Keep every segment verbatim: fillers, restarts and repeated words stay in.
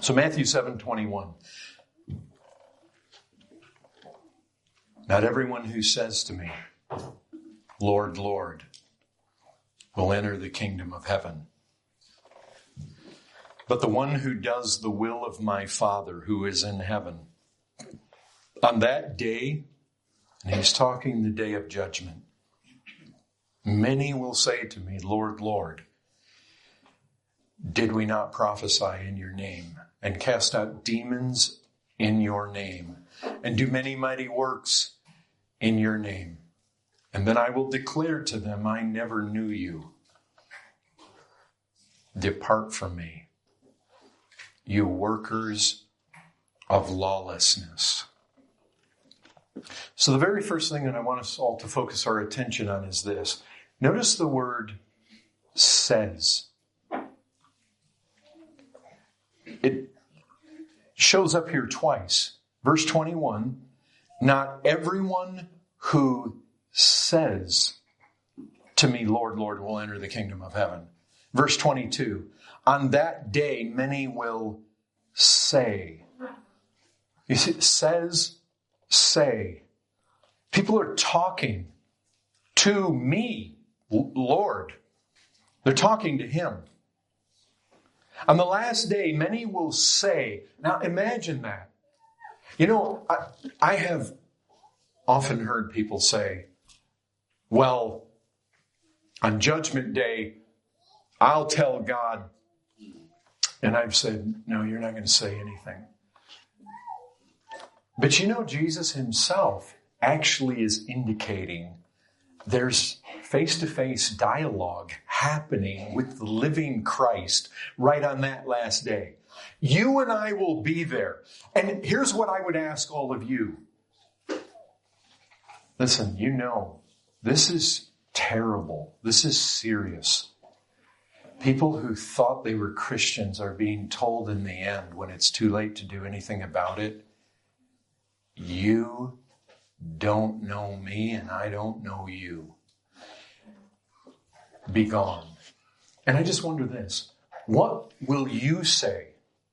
So Matthew seven twenty-one. Not everyone who says to me, Lord, Lord, will enter the kingdom of heaven, but the one who does the will of my Father who is in heaven. On that day, and he's talking the day of judgment, many will say to me, Lord, Lord, did we not prophesy in your name and cast out demons in your name and do many mighty works in your name? And then I will declare to them, I never knew you. Depart from me, you workers of lawlessness. So the very first thing that I want us all to focus our attention on is this. Notice the word says. It shows up here twice. Verse twenty-one, not everyone who says to me, Lord, Lord, will enter the kingdom of heaven. Verse twenty-two, on that day many will say. You see, says, say. People are talking to me, Lord. They're talking to him. On the last day, many will say, now imagine that. You know, I, I have often heard people say, well, on Judgment Day, I'll tell God. And I've said, no, you're not going to say anything. But you know, Jesus himself actually is indicating there's face-to-face dialogue happening with the living Christ right on that last day. You and I will be there. And here's what I would ask all of you. Listen, you know, this is terrible. This is serious. People who thought they were Christians are being told in the end, when it's too late to do anything about it, you don't know me and I don't know you. Be gone. And I just wonder this. What will you say?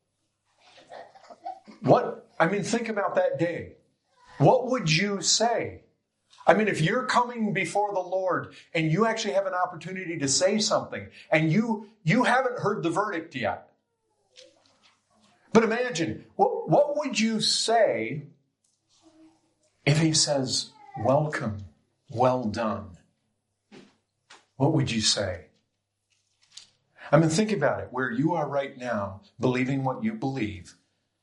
What, I mean, think about that day. What would you say? I mean, if you're coming before the Lord and you actually have an opportunity to say something and you, you haven't heard the verdict yet. But imagine, what, what would you say if he says, welcome, well done? What would you say? I mean, think about it. Where you are right now, believing what you believe.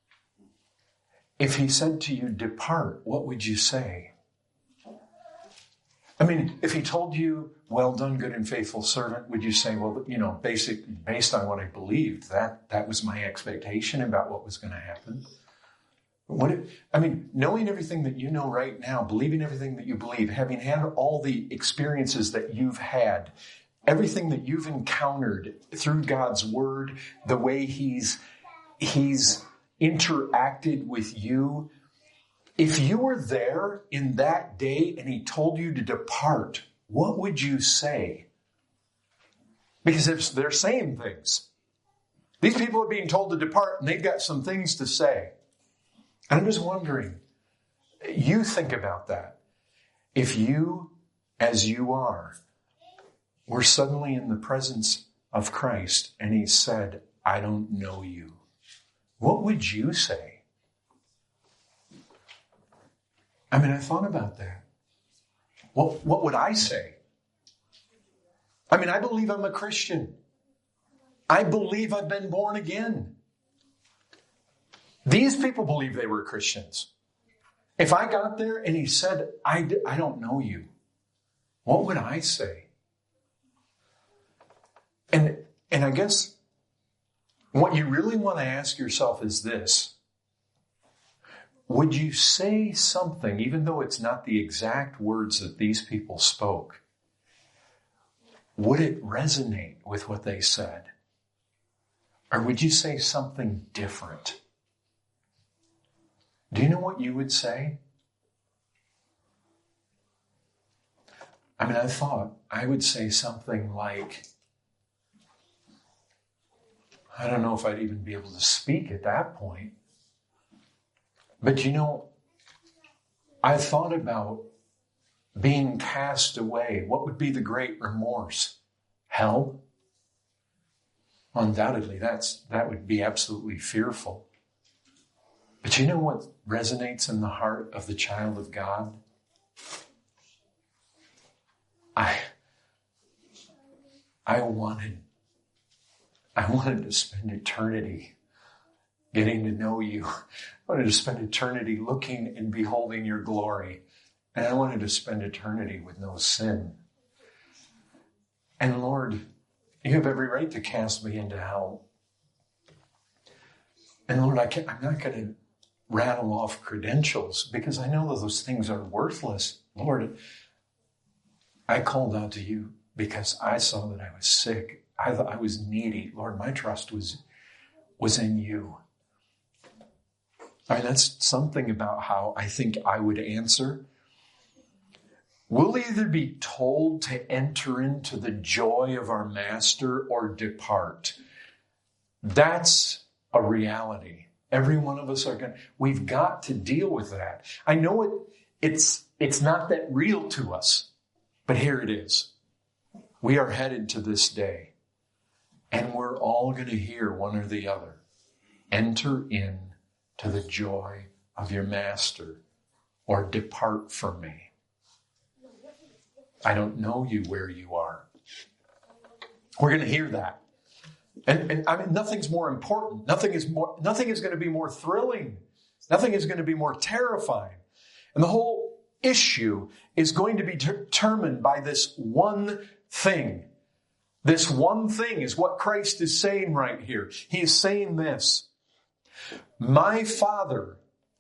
If he said to you, depart, what would you say? I mean, if he told you, well done, good and faithful servant, would you say, well, you know, basic, based on what I believed, that, that was my expectation about what was going to happen? What if, I mean, knowing everything that you know right now, believing everything that you believe, having had all the experiences that you've had, everything that you've encountered through God's word, the way he's, he's interacted with you. If you were there in that day and he told you to depart, what would you say? Because they're saying things. These people are being told to depart and they've got some things to say. And I'm just wondering, you think about that. If you, as you are, were suddenly in the presence of Christ and he said, I don't know you, what would you say? I mean, I thought about that. What, what would I say? I mean, I believe I'm a Christian. I believe I've been born again. These people believe they were Christians. If I got there and he said, I, I don't know you, what would I say? And, and I guess what you really want to ask yourself is this. Would you say something, even though it's not the exact words that these people spoke? Would it resonate with what they said? Or would you say something different? Do you know what you would say? I mean, I thought I would say something like, I don't know if I'd even be able to speak at that point. But you know, I thought about being cast away. What would be the great remorse? Hell? Undoubtedly, that's that would be absolutely fearful. But you know what resonates in the heart of the child of God? I, I wanted, I wanted to spend eternity getting to know you. I wanted to spend eternity looking and beholding your glory. And I wanted to spend eternity with no sin. And Lord, you have every right to cast me into hell. And Lord, I can't, I'm not going to rattle off credentials because I know that those things are worthless. Lord, I called out to you because I saw that I was sick. I thought I was needy. Lord, my trust was, was in you. All right, that's something about how I think I would answer. We'll either be told to enter into the joy of our master or depart. That's a reality. Every one of us are going to, we've got to deal with that. I know it, it's, it's not that real to us, but here it is. We are headed to this day, and we're all going to hear one or the other. Enter in to the joy of your master or depart from me. I don't know you where you are. We're going to hear that. And, and I mean, nothing's more important. Nothing is more, nothing is going to be more thrilling. Nothing is going to be more terrifying. And the whole issue is going to be determined by this one thing. This one thing is what Christ is saying right here. He is saying this. My Father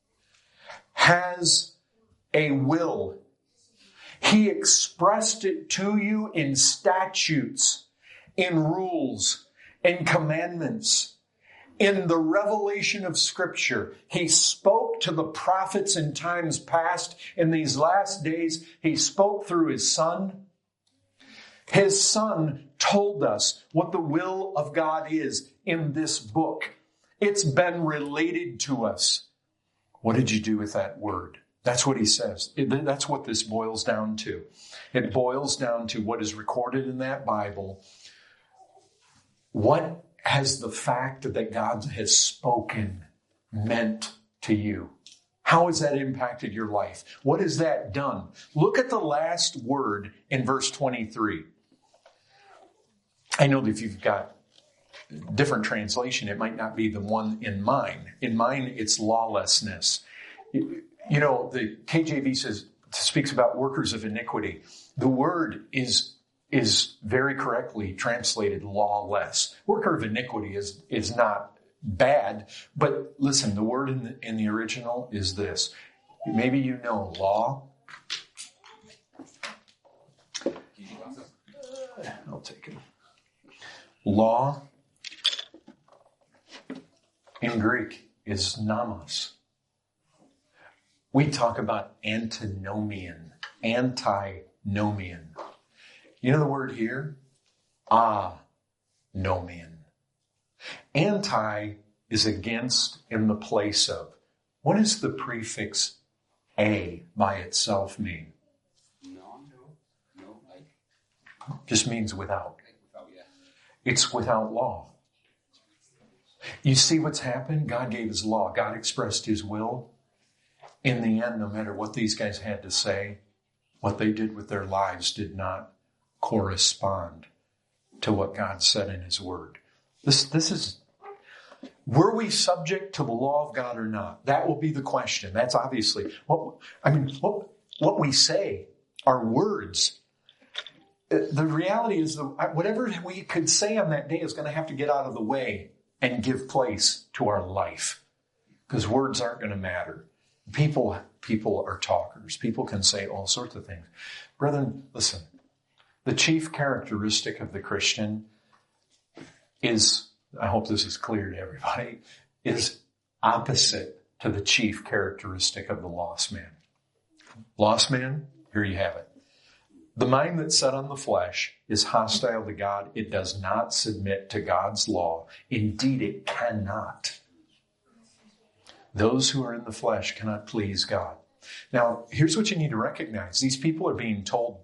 has a will. He expressed it to you in statutes, in rules, in commandments, in the revelation of Scripture. He spoke to the prophets in times past. In these last days, He spoke through His Son. His Son told us what the will of God is in this book. It's been related to us. What did you do with that word? That's what he says. That's what this boils down to. It boils down to what is recorded in that Bible. What has the fact that God has spoken meant to you? How has that impacted your life? What has that done? Look at the last word in verse twenty-three. I know that if you've got different translation, it might not be the one in mine. In mine, it's lawlessness. You know, the K J V says, speaks about workers of iniquity. The word is, is very correctly translated lawless. Worker of iniquity is, is not bad, but listen, the word in the, in the original is this. Maybe you know law. I'll take it. Law in Greek is nomos. We talk about antinomian, antinomian. You know the word here? Anomian. Anti is against in the place of. What does the prefix a by itself mean? No, no, no, like. Just means without. Like without, yeah. It's without law. You see what's happened? God gave His law. God expressed His will. In the end, no matter what these guys had to say, what they did with their lives did not correspond to what God said in His Word. This, this is, were we subject to the law of God or not? That will be the question. That's obviously, what I mean, what, what we say are words. The reality is that whatever we could say on that day is going to have to get out of the way and give place to our life. Because words aren't going to matter. People, people are talkers. People can say all sorts of things. Brethren, listen. The chief characteristic of the Christian is, I hope this is clear to everybody, is opposite to the chief characteristic of the lost man. Lost man, here you have it. The mind that's set on the flesh is hostile to God. It does not submit to God's law. Indeed, it cannot. Those who are in the flesh cannot please God. Now, here's what you need to recognize. These people are being told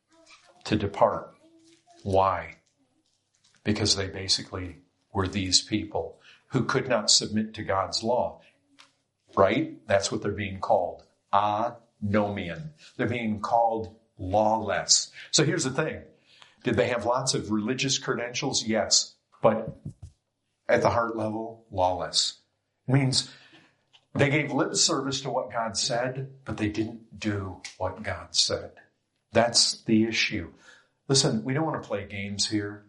to depart. Why? Because they basically were these people who could not submit to God's law. Right? That's what they're being called. Anomian. They're being called lawless. So here's the thing. Did they have lots of religious credentials? Yes. But at the heart level, lawless. It means they gave lip service to what God said, but they didn't do what God said. That's the issue. Listen, we don't want to play games here.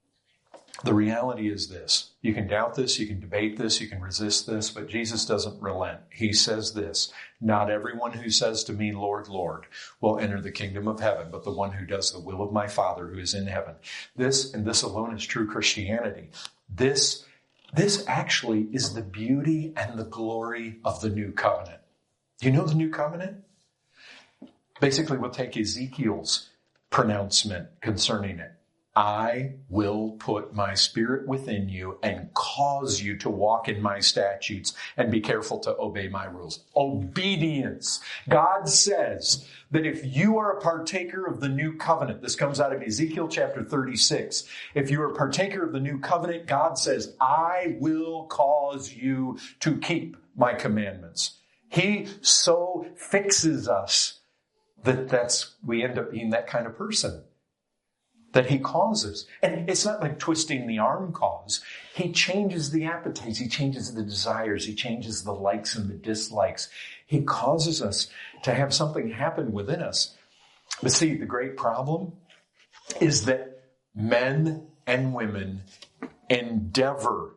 The reality is this. You can doubt this, you can debate this, you can resist this, but Jesus doesn't relent. He says this, not everyone who says to me, Lord, Lord, will enter the kingdom of heaven, but the one who does the will of my Father who is in heaven. This and this alone is true Christianity. This, this actually is the beauty and the glory of the new covenant. Do you know the new covenant? Basically, we'll take Ezekiel's pronouncement concerning it. I will put my spirit within you and cause you to walk in my statutes and be careful to obey my rules. Obedience. God says that if you are a partaker of the new covenant, this comes out of Ezekiel chapter thirty-six. If you are a partaker of the new covenant, God says, I will cause you to keep my commandments. He so fixes us that that's, we end up being that kind of person. That he causes. And it's not like twisting the arm cause. He changes the appetites. He changes the desires. He changes the likes and the dislikes. He causes us to have something happen within us. But see, the great problem is that men and women endeavor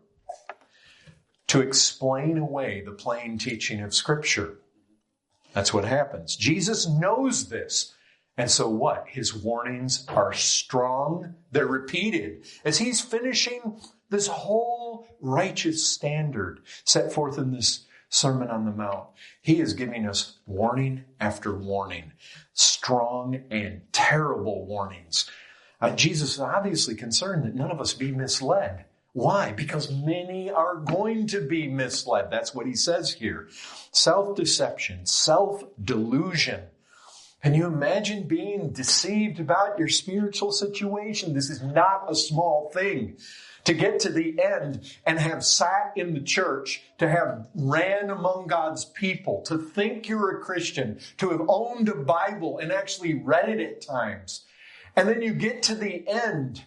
to explain away the plain teaching of Scripture. That's what happens. Jesus knows this. And so what? His warnings are strong. They're repeated. As he's finishing this whole righteous standard set forth in this Sermon on the Mount, he is giving us warning after warning. Strong and terrible warnings. Uh, Jesus is obviously concerned that none of us be misled. Why? Because many are going to be misled. That's what he says here. Self-deception, self-delusion. Can you imagine being deceived about your spiritual situation? This is not a small thing. To get to the end and have sat in the church, to have ran among God's people, to think you're a Christian, to have owned a Bible and actually read it at times. And then you get to the end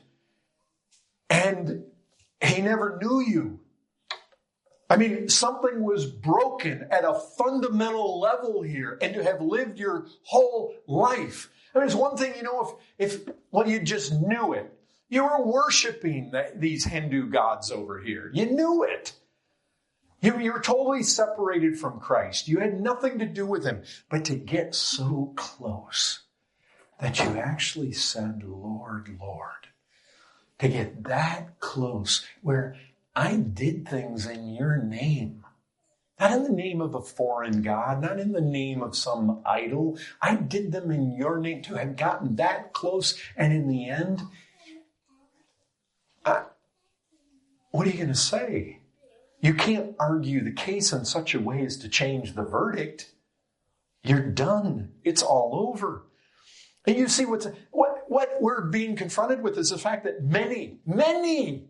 and he never knew you. I mean, something was broken at a fundamental level here, and to have lived your whole life. I mean, it's one thing, you know, if, if well, you just knew it. You were worshiping the, these Hindu gods over here. You knew it. You, you were totally separated from Christ. You had nothing to do with him. But to get so close that you actually said, Lord, Lord, to get that close where I did things in your name. Not in the name of a foreign god, not in the name of some idol. I did them in your name. To have gotten that close, and in the end, I, what are you going to say? You can't argue the case in such a way as to change the verdict. You're done. It's all over. And you see what's, what, what we're being confronted with is the fact that many, many,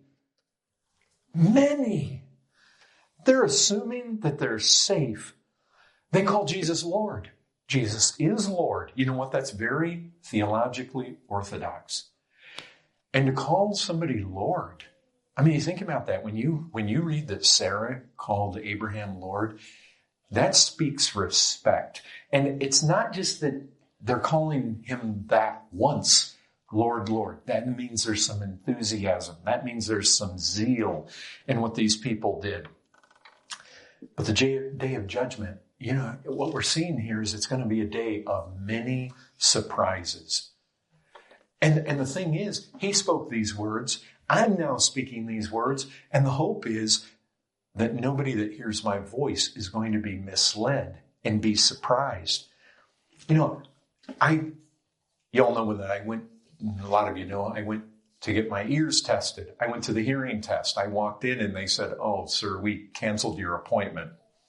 Many, they're assuming that they're safe. They call Jesus Lord. Jesus is Lord. You know what? That's very theologically orthodox. And to call somebody Lord, I mean, you think about that. When you, when you read that Sarah called Abraham Lord, that speaks respect. And it's not just that they're calling him that once. Lord, Lord. That means there's some enthusiasm. That means there's some zeal in what these people did. But the day of judgment, you know, what we're seeing here is it's going to be a day of many surprises. And, and the thing is, he spoke these words. I'm now speaking these words. And the hope is that nobody that hears my voice is going to be misled and be surprised. You know, I... You all know that I went, a lot of you know, I went to get my ears tested. I went to the hearing test. I walked in and they said, oh, sir, we canceled your appointment.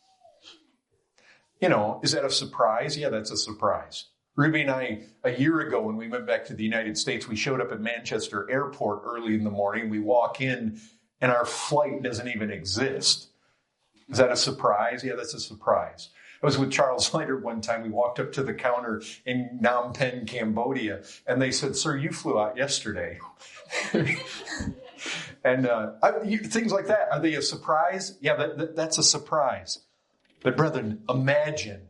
You know, is that a surprise? Yeah, that's a surprise. Ruby and I, a year ago when we went back to the United States, we showed up at Manchester Airport early in the morning. We walk in and our flight doesn't even exist. Is that a surprise? Yeah, that's a surprise. I was with Charles Leiter one time. We walked up to the counter in Phnom Penh, Cambodia, and they said, sir, you flew out yesterday. and uh, I, you, things like that. Are they a surprise? Yeah, that, that, that's a surprise. But brethren, imagine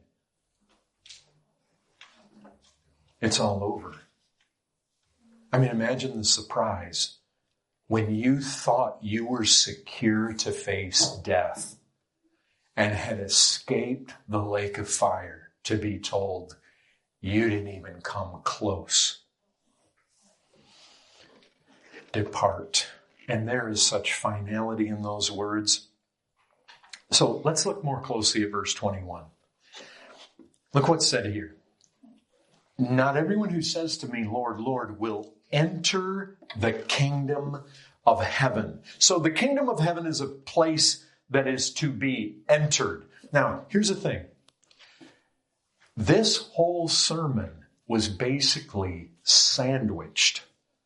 it's all over. I mean, imagine the surprise when you thought you were secure to face death and had escaped the lake of fire to be told you didn't even come close. Depart. And there is such finality in those words. So let's look more closely at verse twenty-one. Look what's said here. Not everyone who says to me, Lord, Lord, will enter the kingdom of heaven. So the kingdom of heaven is a place that is to be entered. Now, here's the thing. This whole sermon was basically sandwiched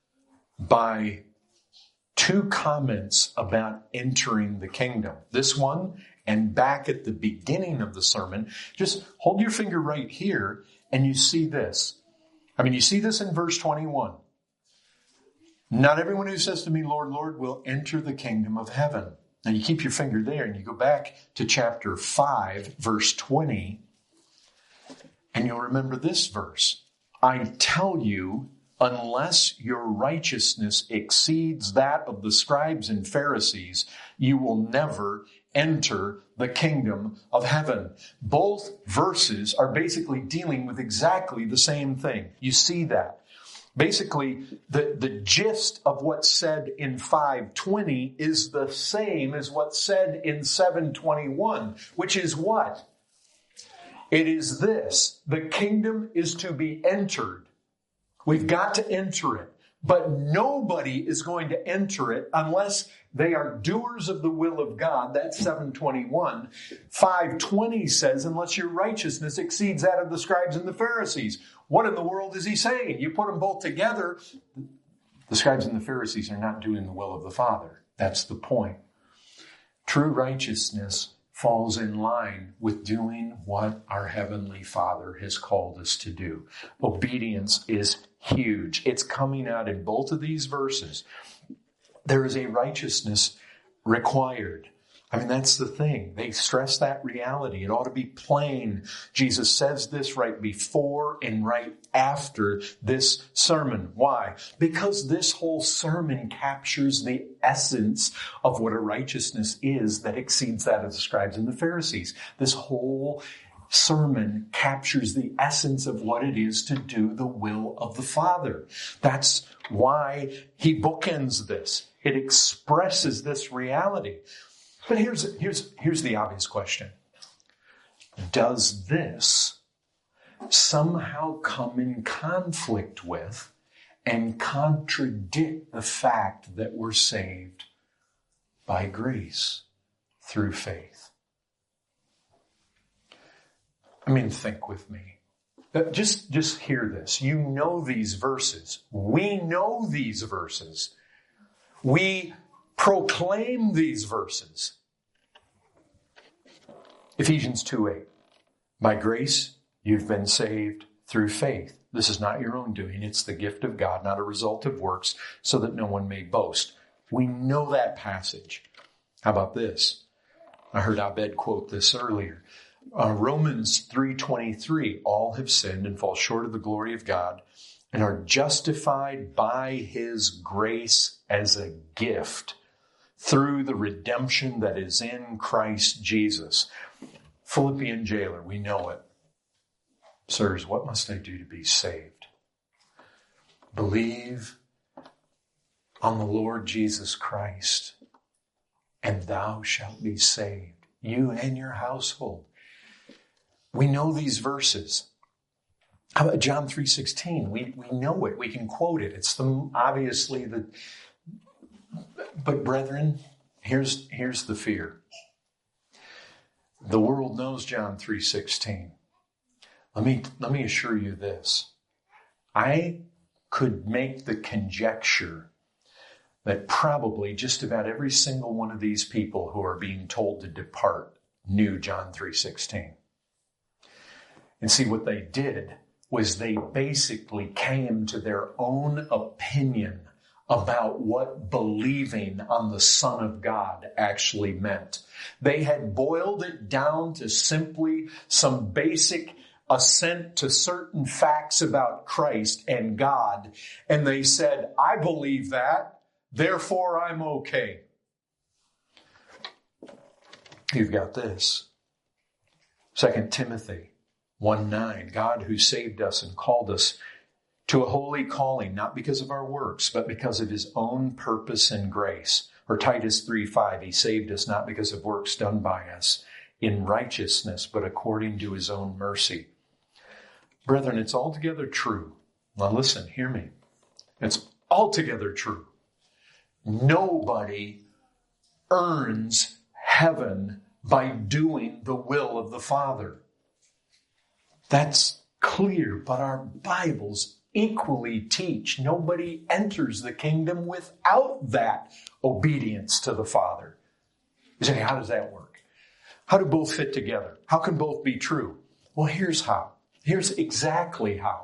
by two comments about entering the kingdom. This one, and back at the beginning of the sermon, just hold your finger right here and you see this. I mean, you see this in verse twenty-one. Not everyone who says to me, Lord, Lord, will enter the kingdom of heaven. Now you keep your finger there and you go back to chapter five, verse twenty, and you'll remember this verse. I tell you, unless your righteousness exceeds that of the scribes and Pharisees, you will never enter the kingdom of heaven. Both verses are basically dealing with exactly the same thing. You see that. Basically, the, the gist of what's said in five twenty is the same as what's said in seven twenty-one, which is what? It is this. The kingdom is to be entered. We've got to enter it. But nobody is going to enter it unless they are doers of the will of God. That's seven twenty-one. five twenty says, unless your righteousness exceeds that of the scribes and the Pharisees. What in the world is he saying? You put them both together. The scribes and the Pharisees are not doing the will of the Father. That's the point. True righteousness falls in line with doing what our Heavenly Father has called us to do. Obedience is huge. It's coming out in both of these verses. There is a righteousness required. I mean, that's the thing. They stress that reality. It ought to be plain. Jesus says this right before and right after this sermon. Why? Because this whole sermon captures the essence of what a righteousness is that exceeds that of the scribes and the Pharisees. This whole sermon captures the essence of what it is to do the will of the Father. That's why he bookends this. It expresses this reality. But here's, here's, here's the obvious question. Does this somehow come in conflict with and contradict the fact that we're saved by grace through faith? I mean, think with me. Just, just hear this. You know these verses. We know these verses. We proclaim these verses. Ephesians two eight. By grace, you've been saved through faith. This is not your own doing. It's the gift of God, not a result of works, so that no one may boast. We know that passage. How about this? I heard Abed quote this earlier. Uh, Romans three twenty-three. All have sinned and fall short of the glory of God and are justified by his grace as a gift through the redemption that is in Christ Jesus. Philippian jailer, we know it. Sirs, what must I do to be saved? Believe on the Lord Jesus Christ, and thou shalt be saved, you and your household. We know these verses. How about John three sixteen? We, we know it. We can quote it. It's the obviously the... But brethren, here's, here's the fear. The world knows John three sixteen. Let me, let me assure you this. I could make the conjecture that probably just about every single one of these people who are being told to depart knew John three sixteen. And see, what they did was they basically came to their own opinion about what believing on the Son of God actually meant. They had boiled it down to simply some basic assent to certain facts about Christ and God. And they said, I believe that, therefore I'm okay. You've got this. Second Timothy one nine, God who saved us and called us to a holy calling, not because of our works, but because of his own purpose and grace. Or Titus three five, he saved us not because of works done by us in righteousness, but according to his own mercy. Brethren, it's altogether true. Now listen, hear me. It's altogether true. Nobody earns heaven by doing the will of the Father. That's clear, but our Bibles equally teach nobody enters the kingdom without that obedience to the Father. You say, how does that work? How do both fit together? How can both be true? Well, here's how. Here's exactly how.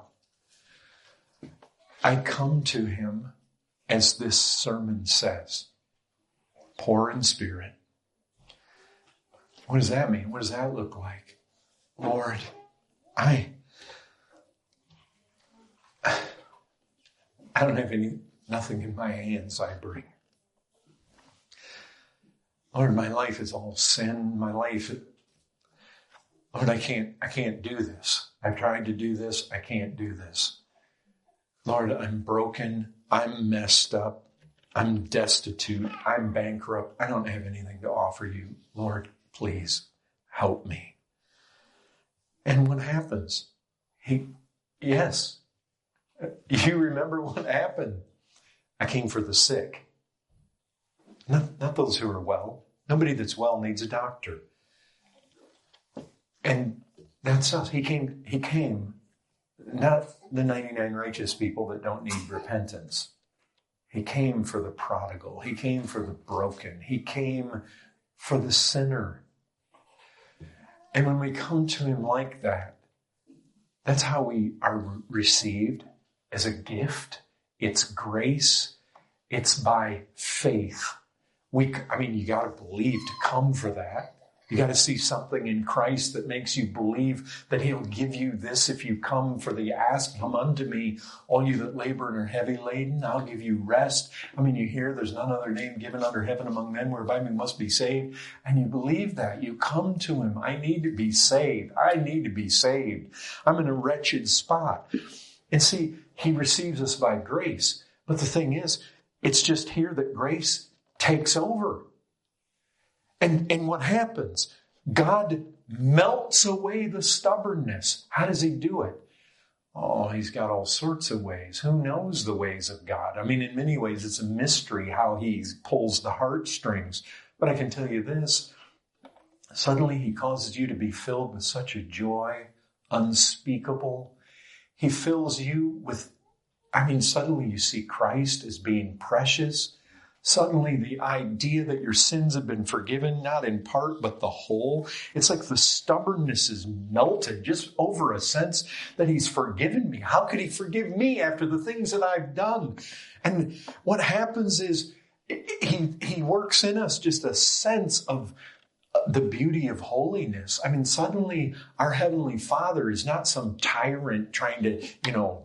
I come to him, as this sermon says, poor in spirit. What does that mean? What does that look like? Lord, I, I don't have any, nothing in my hands I bring. Lord, my life is all sin. My life, Lord, I can't, I can't do this. I've tried to do this. I can't do this. Lord, I'm broken. I'm messed up. I'm destitute. I'm bankrupt. I don't have anything to offer you. Lord, please help me. And what happens? He, yes, you remember what happened. I came for the sick. Not, not those who are well. Nobody that's well needs a doctor. And that's us. He came, he came, not the ninety-nine righteous people that don't need repentance. He came for the prodigal. He came for the broken. He came for the sinner. And when we come to him like that, that's how we are received, as a gift. It's grace. It's by faith. We, I mean, you got to believe to come for that. You got to see something in Christ that makes you believe that he'll give you this if you come for the ask. Come unto me, all you that labor and are heavy laden. I'll give you rest. I mean, you hear there's none other name given under heaven among men whereby we must be saved. And you believe that. You come to him. I need to be saved. I need to be saved. I'm in a wretched spot. And see, he receives us by grace. But the thing is, it's just here that grace takes over. And, and what happens? God melts away the stubbornness. How does he do it? Oh, he's got all sorts of ways. Who knows the ways of God? I mean, in many ways, it's a mystery how he pulls the heartstrings. But I can tell you this. Suddenly, he causes you to be filled with such a joy, unspeakable. He fills you with, I mean, suddenly you see Christ as being precious. Suddenly the idea that your sins have been forgiven, not in part, but the whole. It's like the stubbornness is melted just over a sense that he's forgiven me. How could he forgive me after the things that I've done? And what happens is he, he works in us just a sense of the beauty of holiness. I mean, suddenly our Heavenly Father is not some tyrant trying to, you know,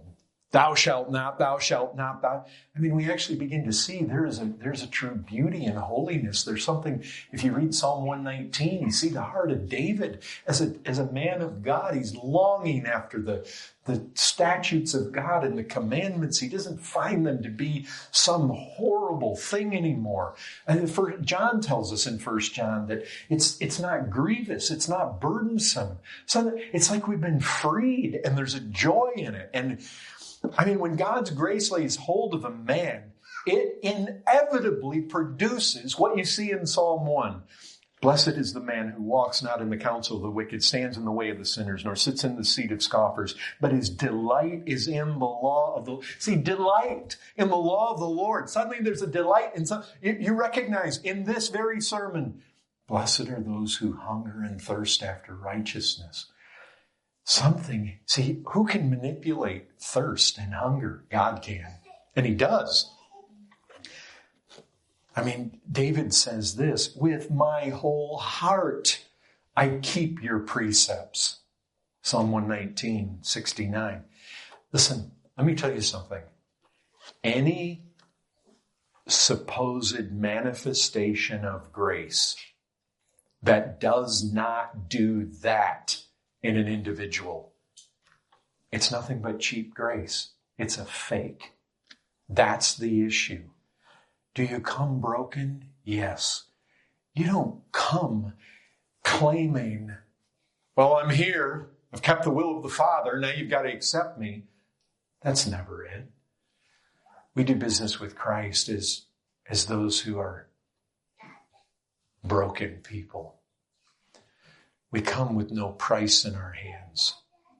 Thou shalt not, thou shalt not, thou. I mean, we actually begin to see there is a, there's a true beauty in holiness. There's something, if you read Psalm one nineteen, you see the heart of David as a, as a man of God. He's longing after the, the statutes of God and the commandments. He doesn't find them to be some horrible thing anymore. And for, John tells us in First John that it's, it's not grievous. It's not burdensome. So it's like we've been freed and there's a joy in it. And I mean, when God's grace lays hold of a man, it inevitably produces what you see in Psalm one. Blessed is the man who walks not in the counsel of the wicked, stands in the way of the sinners, nor sits in the seat of scoffers, but his delight is in the law of the Lord. See, delight in the law of the Lord. Suddenly there's a delight in some, you, you recognize in this very sermon, blessed are those who hunger and thirst after righteousness. Something, see, who can manipulate thirst and hunger? God can. And he does. I mean, David says this, with my whole heart, I keep your precepts. Psalm one nineteen, sixty-nine. Listen, let me tell you something. Any supposed manifestation of grace that does not do that in an individual, it's nothing but cheap grace. It's a fake. That's the issue. Do you come broken? Yes. You don't come claiming, well, I'm here. I've kept the will of the Father. Now you've got to accept me. That's never it. We do business with Christ as, as those who are broken people. We come with no price in our hands.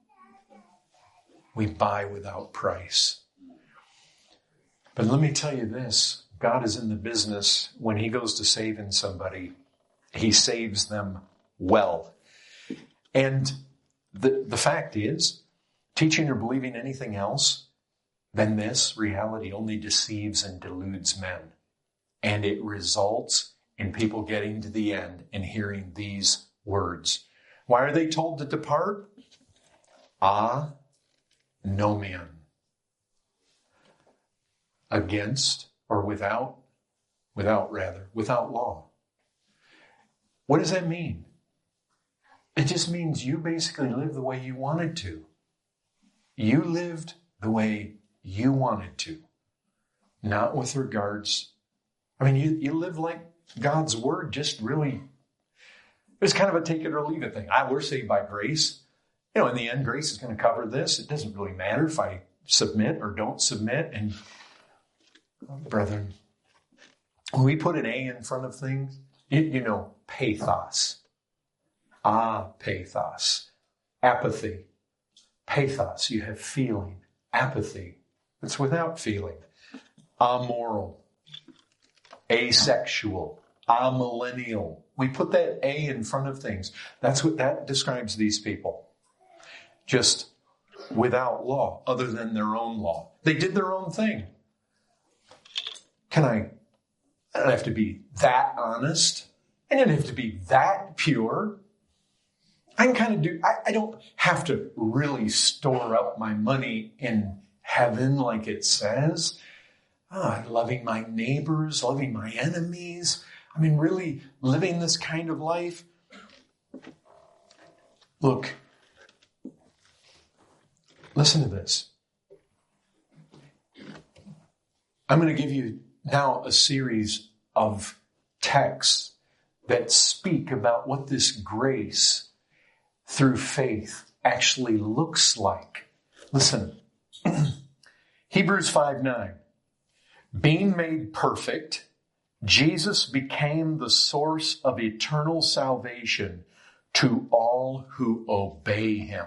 We buy without price. But let me tell you this. God is in the business when he goes to saving somebody, he saves them well. And the, the fact is, teaching or believing anything else than this reality only deceives and deludes men. And it results in people getting to the end and hearing these words. Why are they told to depart? Ah, no man. Against or without, without rather, without law. What does that mean? It just means you basically lived the way you wanted to. You lived the way you wanted to. Not with regards, I mean, you, you live like God's word just really, it's kind of a take it or leave it thing. I, we're saved by grace. You know, in the end, grace is going to cover this. It doesn't really matter if I submit or don't submit. And brethren, when we put an A in front of things, you, you know, pathos. Ah, pathos. Apathy. Pathos, you have feeling. Apathy, it's without feeling. Amoral. Asexual. Amillennial. We put that A in front of things. That's what that describes these people. Just without law, other than their own law. They did their own thing. Can I, I don't have to be that honest. I don't have to be that pure. I can kind of do, I, I don't have to really store up my money in heaven like it says. Oh, loving my neighbors, loving my enemies. I mean, really living this kind of life. Look, listen to this. I'm going to give you now a series of texts that speak about what this grace through faith actually looks like. Listen, Hebrews five nine. Being made perfect, Jesus became the source of eternal salvation to all who obey him.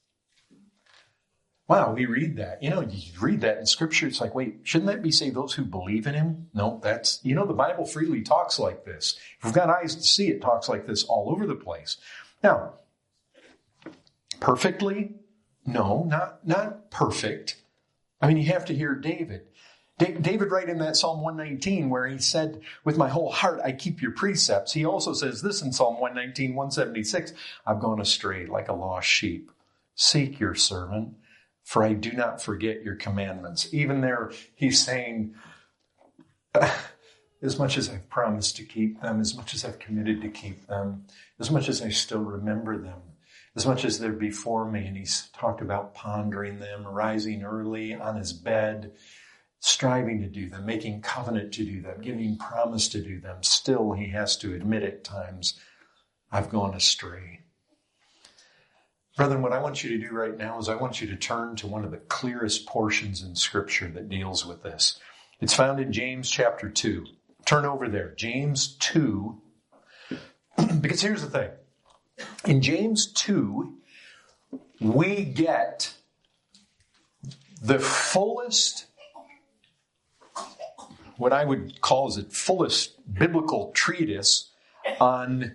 Wow, we read that. You know, you read that in Scripture, it's like, wait, shouldn't that be, say, those who believe in him? No, that's, you know, the Bible freely talks like this. If we've got eyes to see, it talks like this all over the place. Now, perfectly? No, not, not perfect. I mean, you have to hear David. David, right in that Psalm one nineteen, where he said, with my whole heart, I keep your precepts. He also says this in Psalm one nineteen, one seventy-six, I've gone astray like a lost sheep. Seek your servant. for I do not forget your commandments. Even there, he's saying, as much as I've promised to keep them, as much as I've committed to keep them, as much as I still remember them, as much as they're before me, and he's talked about pondering them, rising early on his bed, striving to do them, making covenant to do them, giving promise to do them. Still, he has to admit at times, I've gone astray. Brethren, what I want you to do right now is I want you to turn to one of the clearest portions in Scripture that deals with this. It's found in James chapter two. Turn over there, James two, because here's the thing. In James two, we get the fullest, what I would call is the fullest biblical treatise on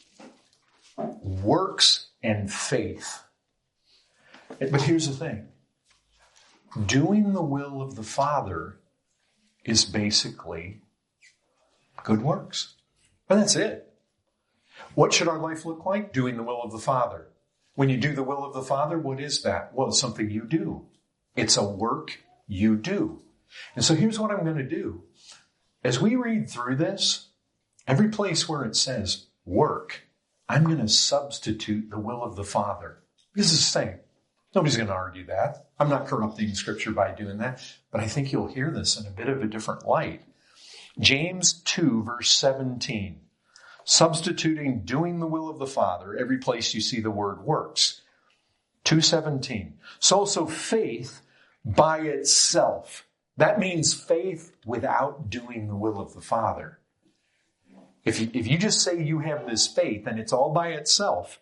works and faith. But here's the thing. Doing the will of the Father is basically good works. And that's it. What should our life look like? Doing the will of the Father. When you do the will of the Father, what is that? Well, it's something you do. It's a work you do. And so here's what I'm going to do. As we read through this, every place where it says work, I'm going to substitute the will of the Father. This is the same. Nobody's going to argue that. I'm not corrupting Scripture by doing that, but I think you'll hear this in a bit of a different light. James two, verse seventeen. Substituting doing the will of the Father, every place you see the word works. two seventeen. So also faith by itself. That means faith without doing the will of the Father. If you, if you just say you have this faith and it's all by itself,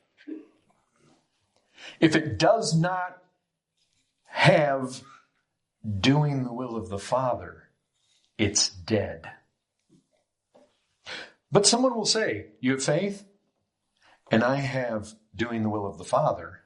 if it does not have doing the will of the Father, it's dead. But someone will say, you have faith, and I have doing the will of the Father.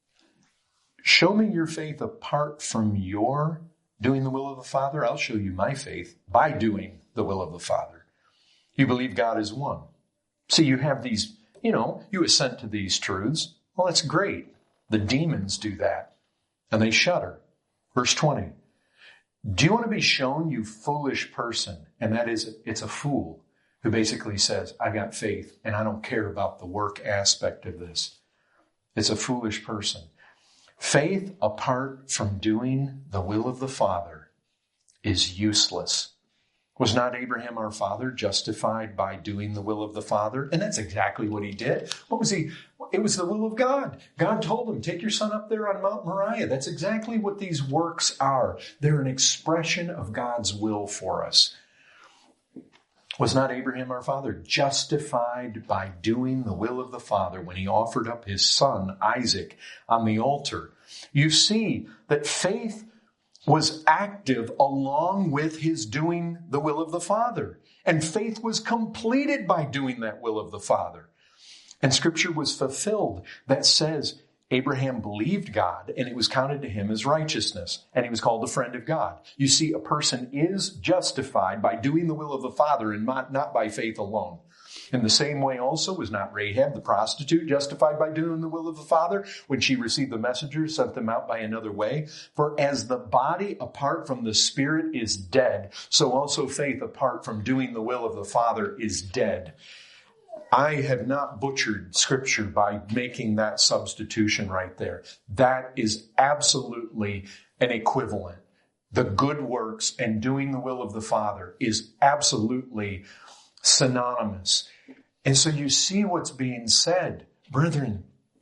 Show me your faith apart from your doing the will of the Father. I'll show you my faith by doing the will of the Father. You believe God is one. See, you have these, you know, you assent to these truths. Well, that's great. The demons do that, and they shudder. Verse twenty. Do you want to be shown, you foolish person? And that is, it's a fool who basically says, I got faith, and I don't care about the work aspect of this. It's a foolish person. Faith apart from doing the will of the Father is useless. Was not Abraham our father justified by doing the will of the Father? And that's exactly what he did. What was he? It was the will of God. God told him, take your son up there on Mount Moriah. That's exactly what these works are. They're an expression of God's will for us. Was not Abraham our father justified by doing the will of the Father when he offered up his son Isaac on the altar? You see that faith was active along with his doing the will of the Father. And faith was completed by doing that will of the Father. And Scripture was fulfilled that says Abraham believed God and it was counted to him as righteousness. And he was called a friend of God. You see, a person is justified by doing the will of the Father and not, not by faith alone. In the same way also was not Rahab, the prostitute, justified by doing the will of the Father when she received the messengers, sent them out by another way? For as the body apart from the Spirit is dead, so also faith apart from doing the will of the Father is dead. I have not butchered Scripture by making that substitution right there. That is absolutely an equivalent. The good works and doing the will of the Father is absolutely synonymous. And so you see what's being said. Brethren,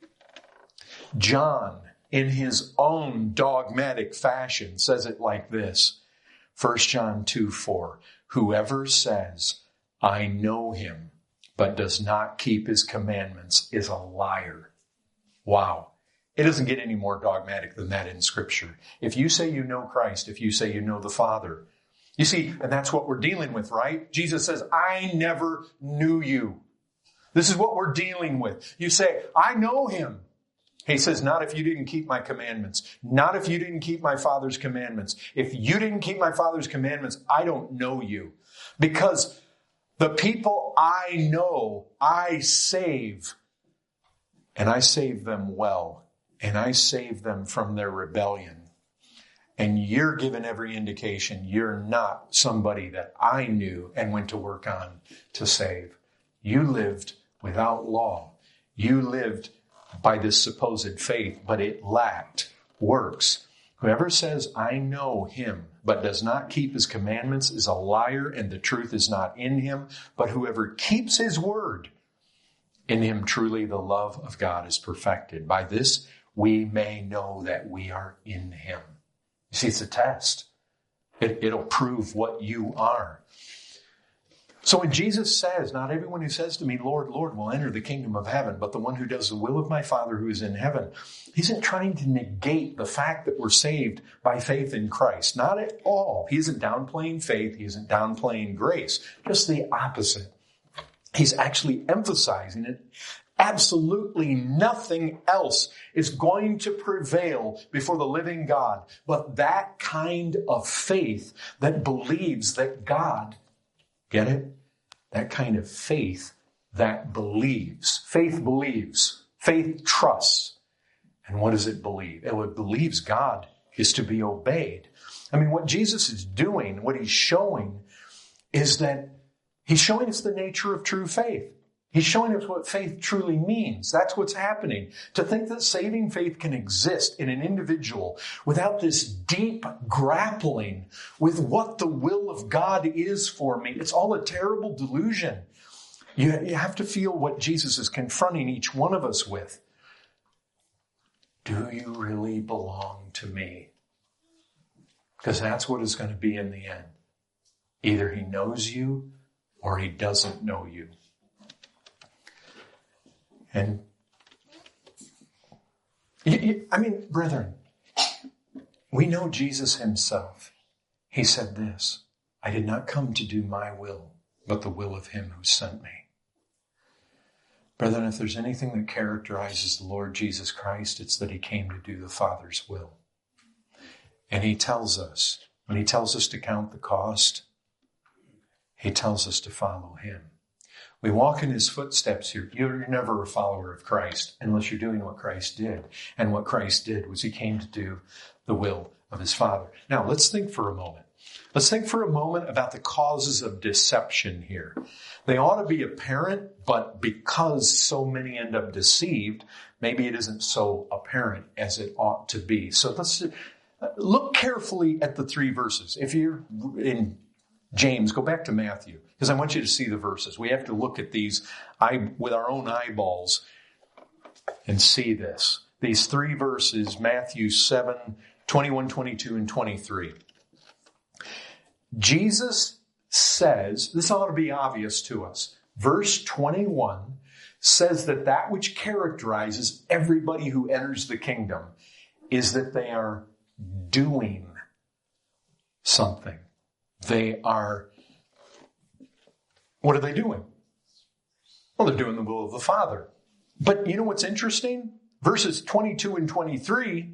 John, in his own dogmatic fashion, says it like this. First John two four. Whoever says, I know him, but does not keep his commandments is a liar. Wow. It doesn't get any more dogmatic than that in Scripture. If you say you know Christ, if you say you know the Father, you see, and that's what we're dealing with, right? Jesus says, I never knew you. This is what we're dealing with. You say, I know him. He says, not if you didn't keep my commandments. Not if you didn't keep my Father's commandments. If you didn't keep my Father's commandments, I don't know you. Because the people I know, I save. And I save them well. And I save them from their rebellion. And you're given every indication you're not somebody that I knew and went to work on to save. You lived without law. You lived by this supposed faith, but it lacked works. Whoever says, I know him, but does not keep his commandments is a liar, and the truth is not in him. But whoever keeps his word, in him truly the love of God is perfected. By this we may know that we are in him. You see, it's a test. It, it'll prove what you are. So when Jesus says, not everyone who says to me, Lord, Lord, will enter the kingdom of heaven, but the one who does the will of my Father who is in heaven, he isn't trying to negate the fact that we're saved by faith in Christ. Not at all. He isn't downplaying faith. He isn't downplaying grace. Just the opposite. He's actually emphasizing it. Absolutely nothing else is going to prevail before the living God but that kind of faith that believes that God, get it? That kind of faith that believes. Faith believes. Faith trusts. And what does it believe? It believes God is to be obeyed. I mean, what Jesus is doing, what he's showing, is that he's showing us the nature of true faith. He's showing us what faith truly means. That's what's happening. To think that saving faith can exist in an individual without this deep grappling with what the will of God is for me, it's all a terrible delusion. You, you have to feel what Jesus is confronting each one of us with. Do you really belong to me? Because that's what it's going to be in the end. Either he knows you or he doesn't know you. And, I mean, brethren, we know Jesus himself. He said this, I did not come to do my will, but the will of him who sent me. Brethren, if there's anything that characterizes the Lord Jesus Christ, it's that he came to do the Father's will. And he tells us, when he tells us to count the cost, he tells us to follow him. We walk in his footsteps here. You're never a follower of Christ unless you're doing what Christ did. And what Christ did was he came to do the will of his Father. Now, let's think for a moment. Let's think for a moment about the causes of deception here. They ought to be apparent, but because so many end up deceived, maybe it isn't so apparent as it ought to be. So let's look carefully at the three verses. If you're in James, go back to Matthew, because I want you to see the verses. We have to look at these eye, with our own eyeballs and see this. These three verses, Matthew seven, twenty-one, twenty-two, and twenty-three. Jesus says, this ought to be obvious to us. Verse twenty-one says that that which characterizes everybody who enters the kingdom is that they are doing something. They are, what are they doing? Well, they're doing the will of the Father. But you know what's interesting? Verses twenty-two and twenty-three,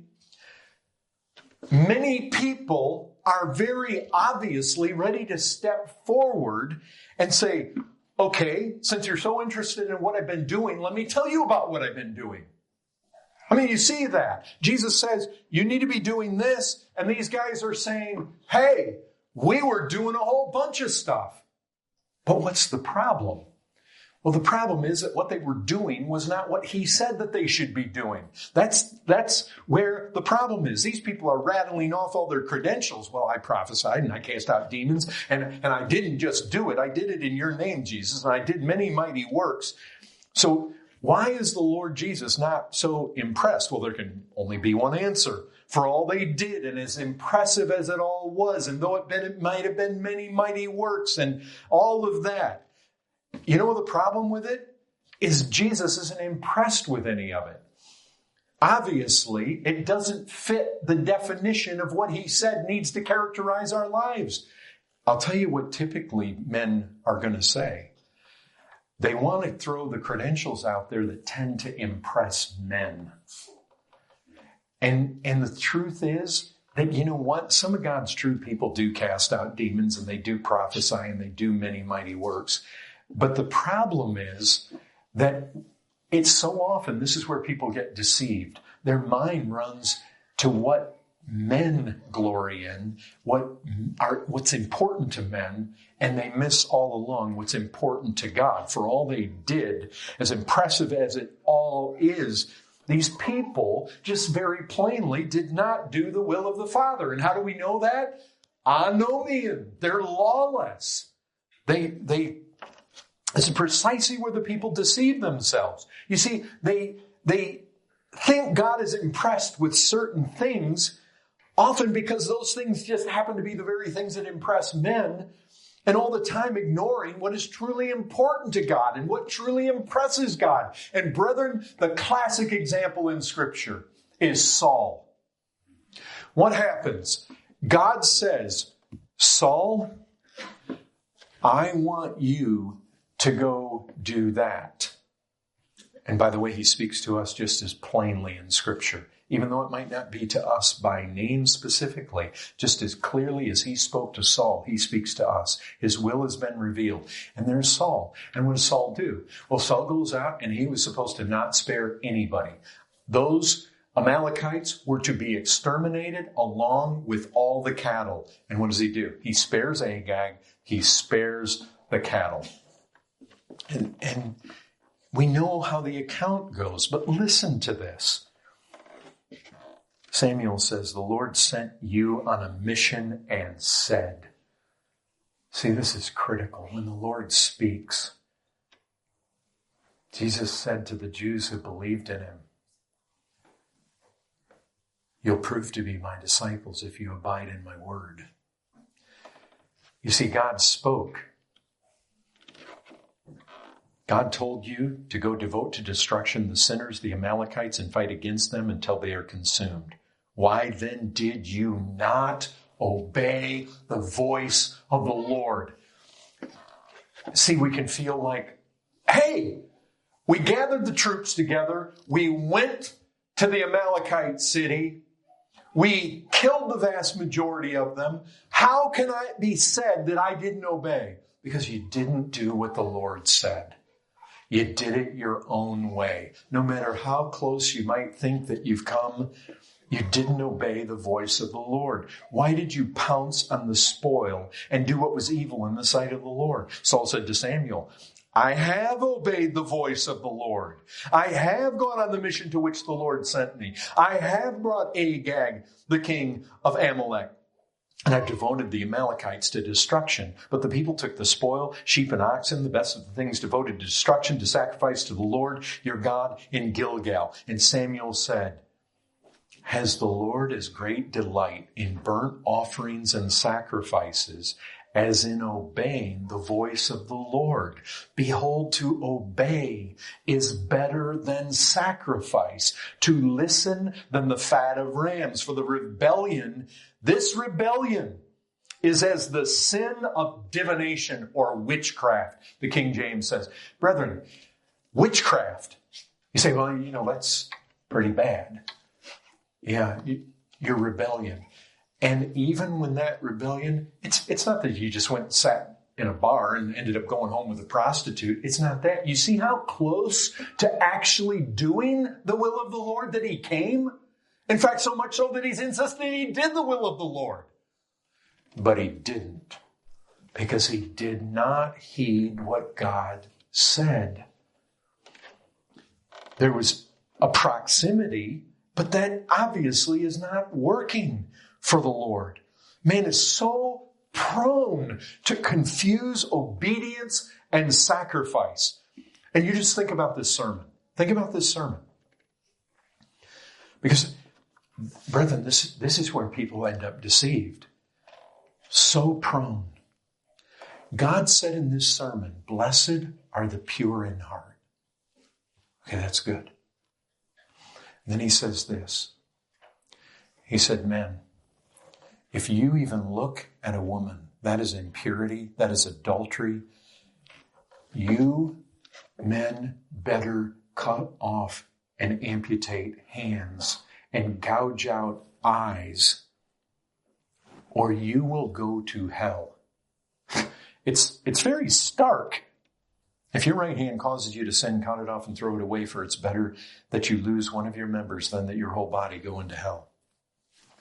many people are very obviously ready to step forward and say, okay, since you're so interested in what I've been doing, let me tell you about what I've been doing. I mean, you see that. Jesus says, you need to be doing this. And these guys are saying, hey, we were doing a whole bunch of stuff. But what's the problem? Well, the problem is that what they were doing was not what he said that they should be doing. That's, that's where the problem is. These people are rattling off all their credentials. Well, I prophesied and I cast out demons and, and I didn't just do it. I did it in your name, Jesus, and I did many mighty works. So why is the Lord Jesus not so impressed? Well, there can only be one answer. For all they did, and as impressive as it all was, and though it, been, it might have been many mighty works and all of that, you know the problem with it is Jesus isn't impressed with any of it. Obviously, it doesn't fit the definition of what he said needs to characterize our lives. I'll tell you what typically men are going to say. They want to throw the credentials out there that tend to impress men. And, and the truth is that, you know what? Some of God's true people do cast out demons and they do prophesy and they do many mighty works. But the problem is that it's so often, this is where people get deceived. Their mind runs to what men glory in, what are what's important to men, and they miss all along what's important to God. For all they did, as impressive as it all is, these people just very plainly did not do the will of the Father. And how do we know that? Anomian. They're lawless. They, they, this is precisely where the people deceive themselves. You see, they, they think God is impressed with certain things, often because those things just happen to be the very things that impress men, and all the time ignoring what is truly important to God and what truly impresses God. And brethren, the classic example in Scripture is Saul. What happens? God says, Saul, I want you to go do that. And by the way, he speaks to us just as plainly in Scripture, even though it might not be to us by name specifically, just as clearly as he spoke to Saul, he speaks to us. His will has been revealed. And there's Saul. And what does Saul do? Well, Saul goes out and he was supposed to not spare anybody. Those Amalekites were to be exterminated along with all the cattle. And what does he do? He spares Agag. He spares the cattle. And, and we know how the account goes, but listen to this. Samuel says, the Lord sent you on a mission and said. See, this is critical. When the Lord speaks, Jesus said to the Jews who believed in him, you'll prove to be my disciples if you abide in my word. You see, God spoke. God told you to go devote to destruction the sinners, the Amalekites, and fight against them until they are consumed. Why then did you not obey the voice of the Lord? See, we can feel like, hey, we gathered the troops together. We went to the Amalekite city. We killed the vast majority of them. How can it be said that I didn't obey? Because you didn't do what the Lord said. You did it your own way. No matter how close you might think that you've come, you didn't obey the voice of the Lord. Why did you pounce on the spoil and do what was evil in the sight of the Lord? Saul said to Samuel, I have obeyed the voice of the Lord. I have gone on the mission to which the Lord sent me. I have brought Agag, the king of Amalek, and I've devoted the Amalekites to destruction. But the people took the spoil, sheep and oxen, the best of the things devoted to destruction, to sacrifice to the Lord your God in Gilgal. And Samuel said, has the Lord as great delight in burnt offerings and sacrifices as in obeying the voice of the Lord? Behold, to obey is better than sacrifice, to listen than the fat of rams. For the rebellion, this rebellion is as the sin of divination or witchcraft, the King James says. Brethren, witchcraft. You say, well, you know, that's pretty bad. Yeah, your rebellion. And even when that rebellion, it's it's not that you just went and sat in a bar and ended up going home with a prostitute. It's not that. You see how close to actually doing the will of the Lord that he came? In fact, so much so that he's insisting he did the will of the Lord. But he didn't, because he did not heed what God said. There was a proximity, but that obviously is not working for the Lord. Man is so prone to confuse obedience and sacrifice. And you just think about this sermon. Think about this sermon. Because, brethren, this, this is where people end up deceived. So prone. God said in this sermon, blessed are the pure in heart. Okay, that's good. And then he says this. He said, men, if you even look at a woman, that is impurity, that is adultery, you men better cut off and amputate hands and gouge out eyes, or you will go to hell. It's, it's very stark. If your right hand causes you to sin, cut it off and throw it away, for it's better that you lose one of your members than that your whole body go into hell.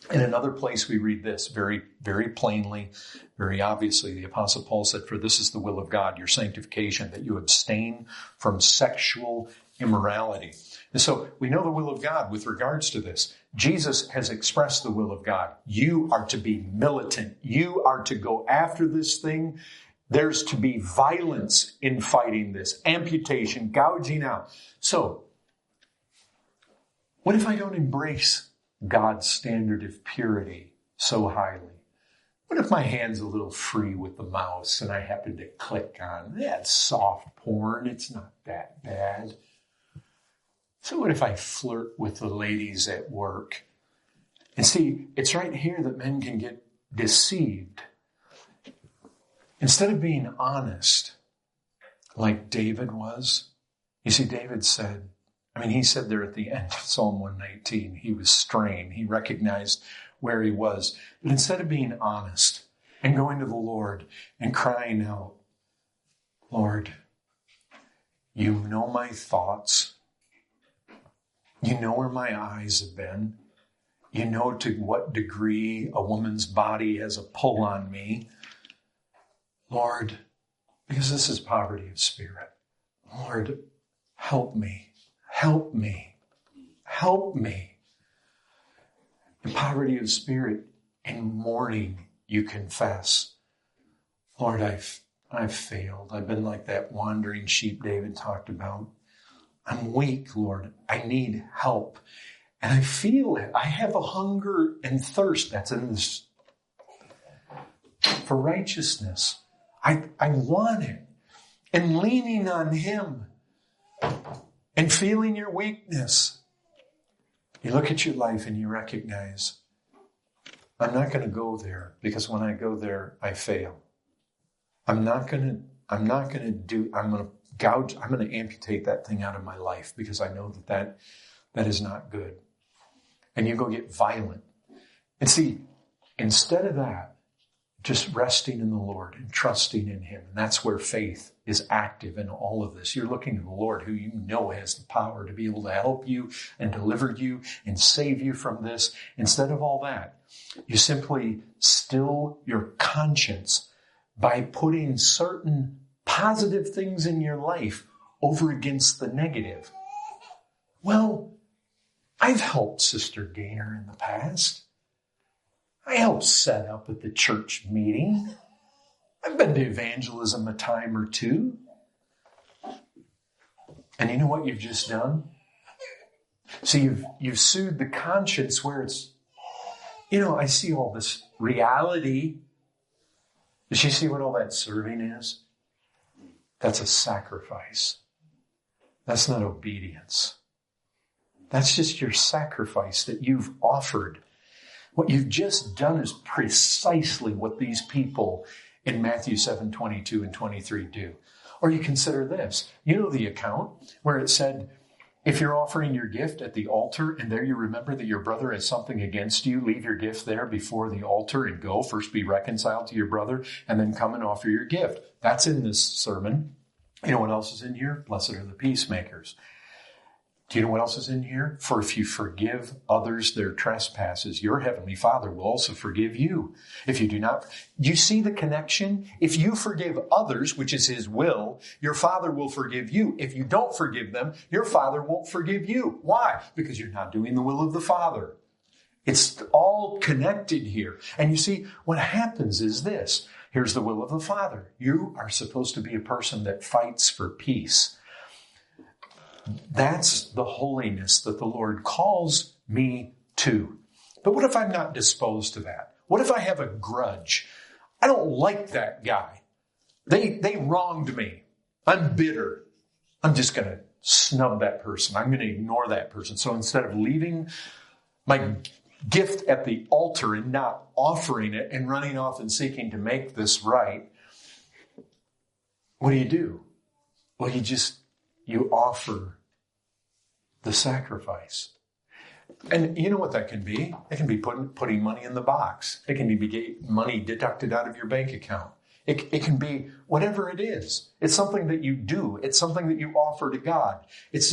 In another place, we read this very, very plainly, very obviously. The Apostle Paul said, "For this is the will of God, your sanctification, that you abstain from sexual immorality." And so we know the will of God with regards to this. Jesus has expressed the will of God. You are to be militant. You are to go after this thing. There's to be violence in fighting this, amputation, gouging out. So, what if I don't embrace God's standard of purity so highly? What if my hand's a little free with the mouse and I happen to click on, that's soft porn, it's not that bad. So what if I flirt with the ladies at work? And see, it's right here that men can get deceived. Instead of being honest, like David was, you see, David said, I mean, he said there at the end of Psalm one nineteen, he was strained. He recognized where he was. But instead of being honest and going to the Lord and crying out, "Lord, you know my thoughts. You know where my eyes have been. You know to what degree a woman's body has a pull on me. Lord," because this is poverty of spirit, "Lord, help me. Help me. Help me." In poverty of spirit, in mourning, you confess, "Lord, I've, I've failed. I've been like that wandering sheep David talked about. I'm weak, Lord. I need help. And I feel it. I have a hunger and thirst that's in this for righteousness. I, I want it." And leaning on him and feeling your weakness, you look at your life and you recognize, I'm not going to go there because when I go there, I fail. I'm not going to, I'm not going to do, I'm going to gouge, I'm going to amputate that thing out of my life because I know that that, that is not good. And you go get violent. And see, instead of that, just resting in the Lord and trusting in him. And that's where faith is active in all of this. You're looking to the Lord who you know has the power to be able to help you and deliver you and save you from this. Instead of all that, you simply still your conscience by putting certain positive things in your life over against the negative. Well, I've helped Sister Gaynor in the past. I helped set up at the church meeting. I've been to evangelism a time or two. And you know what you've just done? See, you've, you've soothed the conscience where it's, you know, I see all this reality. Does she see what all that serving is? That's a sacrifice. That's not obedience. That's just your sacrifice that you've offered. What you've just done is precisely what these people in Matthew seven, twenty-two and twenty-three do. Or you consider this. You know the account where it said, if you're offering your gift at the altar and there you remember that your brother has something against you, leave your gift there before the altar and go. First be reconciled to your brother and then come and offer your gift. That's in this sermon. You know what else is in here? Blessed are the peacemakers. Do you know what else is in here? For if you forgive others their trespasses, your heavenly Father will also forgive you. If you do not, do you see the connection? If you forgive others, which is his will, your Father will forgive you. If you don't forgive them, your Father won't forgive you. Why? Because you're not doing the will of the Father. It's all connected here. And you see, what happens is this. Here's the will of the Father. You are supposed to be a person that fights for peace. That's the holiness that the Lord calls me to. But what if I'm not disposed to that? What if I have a grudge? I don't like that guy. They, they wronged me. I'm bitter. I'm just going to snub that person. I'm going to ignore that person. So instead of leaving my gift at the altar and not offering it and running off and seeking to make this right, what do you do? Well, you just, you offer the sacrifice. And you know what that can be? It can be putting, putting money in the box. It can be money deducted out of your bank account. It, it can be whatever it is. It's something that you do. It's something that you offer to God. It's just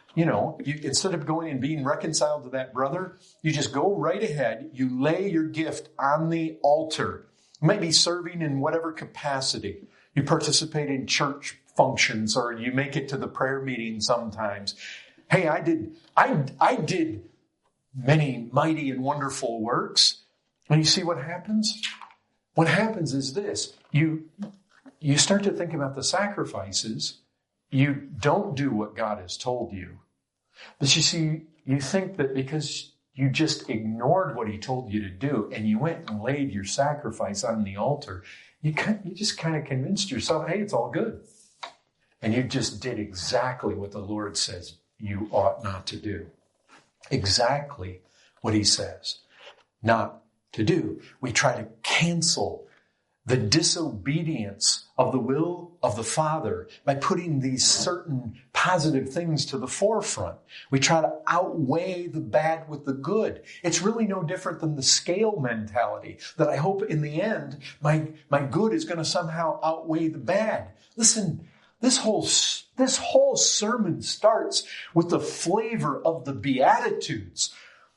You know, you, instead of going and being reconciled to that brother, you just go right ahead. You lay your gift on the altar. You might be serving in whatever capacity. You participate in church functions, or you make it to the prayer meeting sometimes. Hey, I did, I, I did many mighty and wonderful works. And you see what happens? What happens is this. You, you start to think about the sacrifices. You don't do what God has told you. But you see, you think that because you just ignored what he told you to do and you went and laid your sacrifice on the altar, you, you just kind of convinced yourself, hey, it's all good. And you just did exactly what the Lord says you ought not to do. Exactly what he says not to do. We try to cancel the disobedience of the will of the Father by putting these certain positive things to the forefront. We try to outweigh the bad with the good. It's really no different than the scale mentality that I hope in the end my, my good is going to somehow outweigh the bad. Listen, this whole, this whole sermon starts with the flavor of the Beatitudes.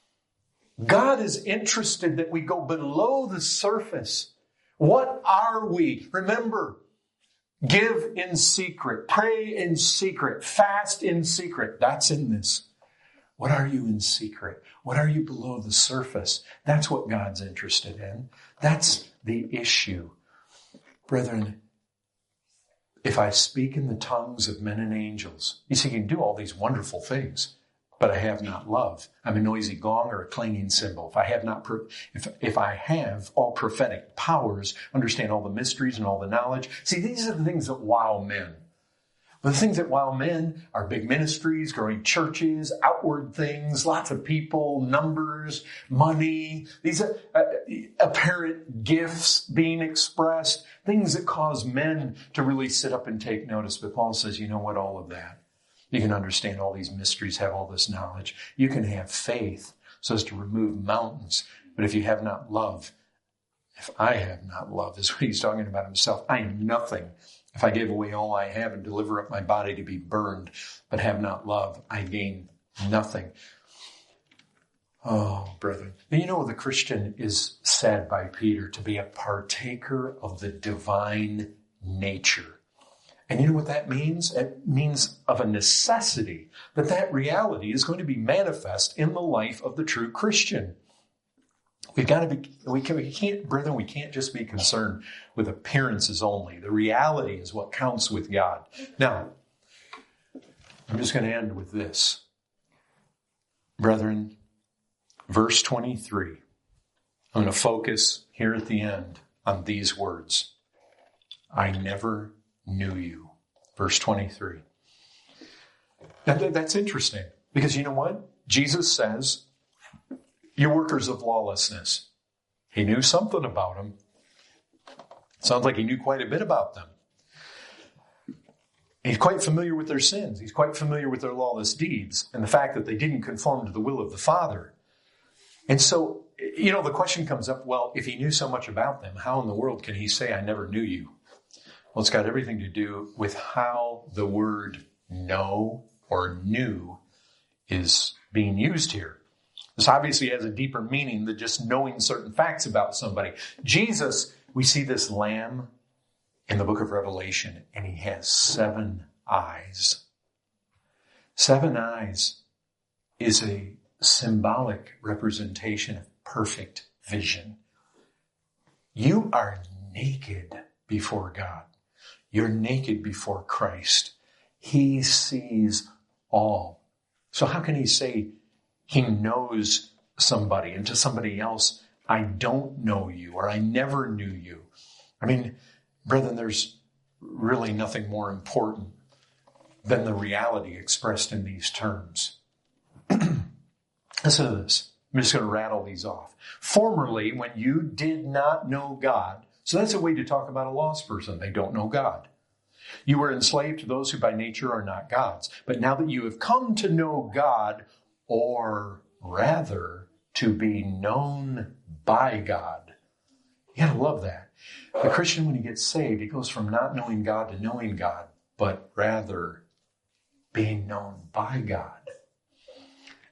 God is interested that we go below the surface. What are we? Remember, give in secret, pray in secret, fast in secret. That's in this. What are you in secret? What are you below the surface? That's what God's interested in. That's the issue. Brethren, if I speak in the tongues of men and angels, you see, you can do all these wonderful things, but I have not love. I'm a noisy gong or a clanging cymbal. If I have not, if, if I have all prophetic powers, understand all the mysteries and all the knowledge. See, these are the things that wow men. But the things that wow men are big ministries, growing churches, outward things, lots of people, numbers, money, these are, uh, apparent gifts being expressed, things that cause men to really sit up and take notice. But Paul says, you know what, all of that. You can understand all these mysteries, have all this knowledge. You can have faith so as to remove mountains. But if you have not love, if I have not love, is what he's talking about himself. I am nothing. If I give away all I have and deliver up my body to be burned, but have not love, I gain nothing. Oh, brethren. And you know, the Christian is said by Peter to be a partaker of the divine nature. And you know what that means? It means of a necessity that that reality is going to be manifest in the life of the true Christian. We've got to be, we, can, we can't, brethren, we can't just be concerned with appearances only. The reality is what counts with God. Now, I'm just going to end with this. Brethren, verse twenty-three. I'm going to focus here at the end on these words. I never knew you. Verse twenty-three. Now, that's interesting because you know what? Jesus says, you're workers of lawlessness. He knew something about them. Sounds like he knew quite a bit about them. He's quite familiar with their sins. He's quite familiar with their lawless deeds and the fact that they didn't conform to the will of the Father. And so, you know, the question comes up, well, if he knew so much about them, how in the world can he say, I never knew you? Well, it's got everything to do with how the word know or knew is being used here. This obviously has a deeper meaning than just knowing certain facts about somebody. Jesus, we see this lamb in the book of Revelation, and he has seven eyes. Seven eyes is a symbolic representation of perfect vision. You are naked before God. You're naked before Christ. He sees all. So how can he say he knows somebody and to somebody else, I don't know you or I never knew you? I mean, brethren, there's really nothing more important than the reality expressed in these terms. Listen to this. I'm just going to rattle these off. Formerly, when you did not know God, so that's a way to talk about a lost person. They don't know God. You were enslaved to those who by nature are not God's. But now that you have come to know God, or rather to be known by God. You gotta love that. The Christian, when he gets saved, he goes from not knowing God to knowing God, but rather being known by God.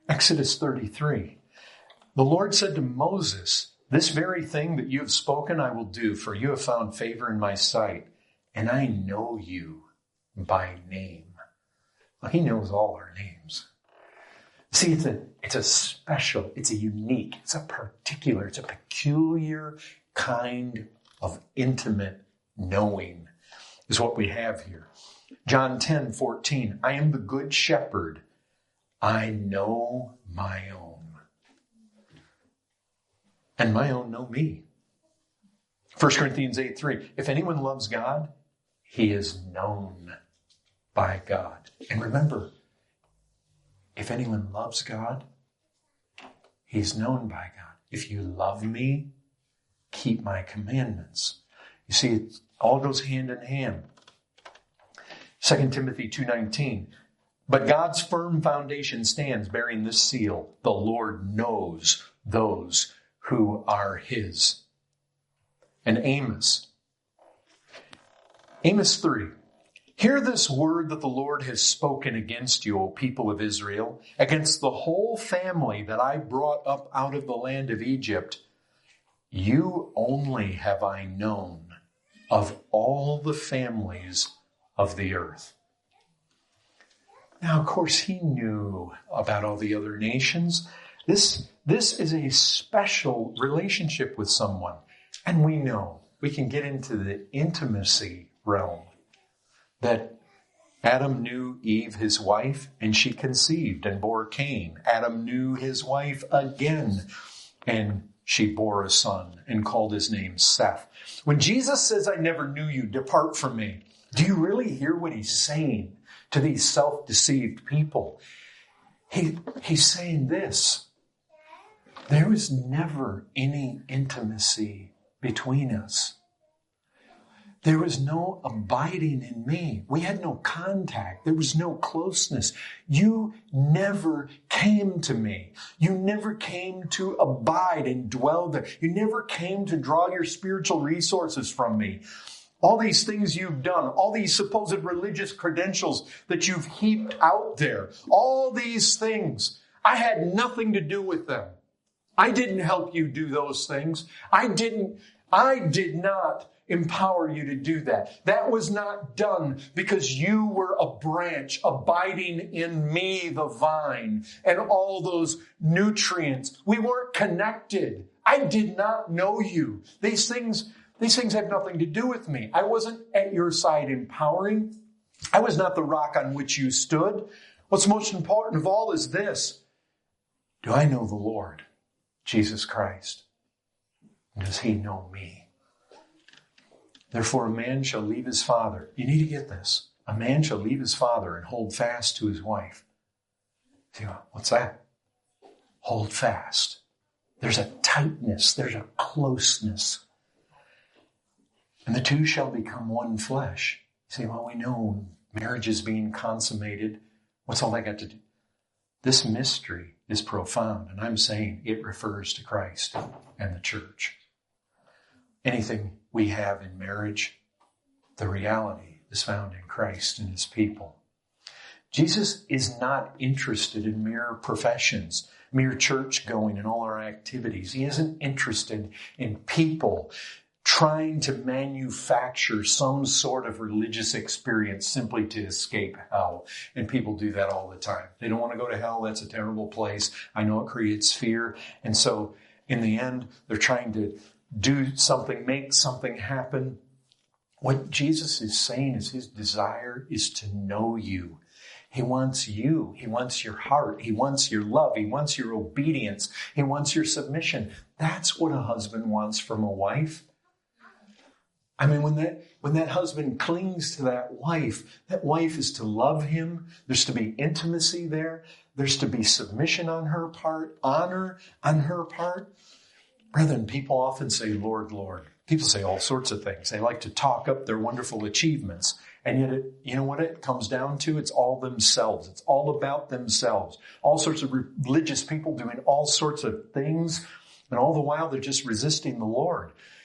Exodus thirty-three. The Lord said to Moses, this very thing that you have spoken I will do, for you have found favor in my sight, and I know you by name. Well, he knows all our names. See, it's a, it's a special, it's a unique, it's a particular, it's a peculiar kind of intimate knowing is what we have here. John ten fourteen, I am the good shepherd. I know my own. And my own know me. First Corinthians eight three, if anyone loves God, he is known by God. And remember, if anyone loves God, he's known by God. If you love me, keep my commandments. You see, it all goes hand in hand. Second Timothy two nineteen, but God's firm foundation stands bearing this seal. The Lord knows those who are his. And Amos. Amos three. Hear this word that the Lord has spoken against you, O people of Israel, against the whole family that I brought up out of the land of Egypt. You only have I known of all the families of the earth. Now, of course, he knew about all the other nations. This, this is a special relationship with someone. And we know, we can get into the intimacy realm, that Adam knew Eve, his wife, and she conceived and bore Cain. Adam knew his wife again, and she bore a son and called his name Seth. When Jesus says, I never knew you, depart from me, do you really hear what he's saying to these self-deceived people? He, he's saying this. There was never any intimacy between us. There was no abiding in me. We had no contact. There was no closeness. You never came to me. You never came to abide and dwell there. You never came to draw your spiritual resources from me. All these things you've done, all these supposed religious credentials that you've heaped out there, all these things, I had nothing to do with them. I didn't help you do those things. I didn't, I did not empower you to do that. That was not done because you were a branch abiding in me, the vine, and all those nutrients. We weren't connected. I did not know you. These things, these things have nothing to do with me. I wasn't at your side empowering. I was not the rock on which you stood. What's most important of all is this. Do I know the Lord, Jesus Christ? Does he know me? Therefore, a man shall leave his father. You need to get this. A man shall leave his father and hold fast to his wife. See, what's that? Hold fast. There's a tightness. There's a closeness. And the two shall become one flesh. See, well, we know marriage is being consummated. What's all that got to do? This mystery is profound, and I'm saying it refers to Christ and the church. Anything we have in marriage, the reality is found in Christ and his people. Jesus is not interested in mere professions, mere church going and all our activities. He isn't interested in people trying to manufacture some sort of religious experience simply to escape hell. And people do that all the time. They don't want to go to hell. That's a terrible place. I know it creates fear. And so in the end, they're trying to do something, make something happen. What Jesus is saying is his desire is to know you. He wants you. He wants your heart. He wants your love. He wants your obedience. He wants your submission. That's what a husband wants from a wife. I mean, when that, when that husband clings to that wife, that wife is to love him. There's to be intimacy there. There's to be submission on her part, honor on her part. Brethren, people often say, Lord, Lord. People say all sorts of things. They like to talk up their wonderful achievements. And yet, it, you know what it comes down to? It's all themselves. It's all about themselves. All sorts of religious people doing all sorts of things. And all the while, they're just resisting the Lord.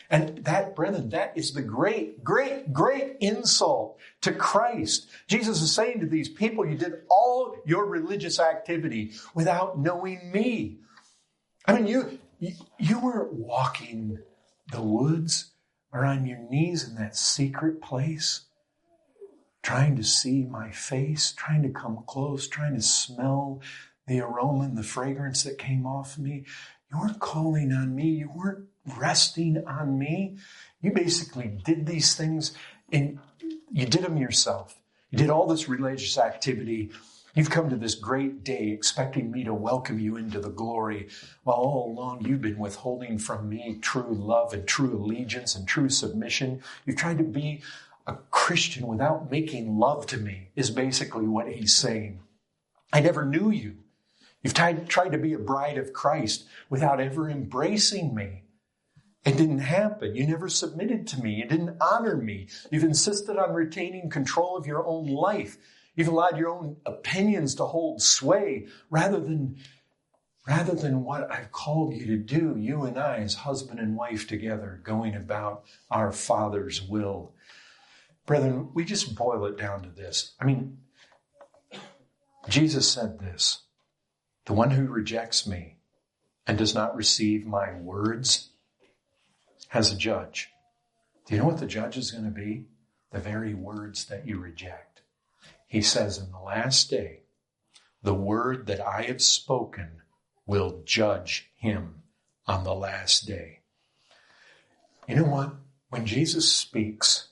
And that, brethren, that is the great, great, great insult to Christ. Jesus is saying to these people, you did all your religious activity without knowing me. I mean, you, you, you weren't walking the woods or on your knees in that secret place, trying to see my face, trying to come close, trying to smell the aroma and the fragrance that came off me. You weren't calling on me. You weren't resting on me. You basically did these things and you did them yourself. You did all this religious activity. You've come to this great day expecting me to welcome you into the glory, while all along you've been withholding from me true love and true allegiance and true submission. You've tried to be a Christian without making love to me, is basically what he's saying. I never knew you. You've tried, tried to be a bride of Christ without ever embracing me. It didn't happen. You never submitted to me. You didn't honor me. You've insisted on retaining control of your own life. You've allowed your own opinions to hold sway rather than, rather than what I've called you to do, you and I as husband and wife together, going about our Father's will. Brethren, we just boil it down to this. I mean, Jesus said this, the one who rejects me and does not receive my words has a judge. Do you know what the judge is going to be? The very words that you reject. He says in the last day, the word that I have spoken will judge him on the last day. You know what? When Jesus speaks,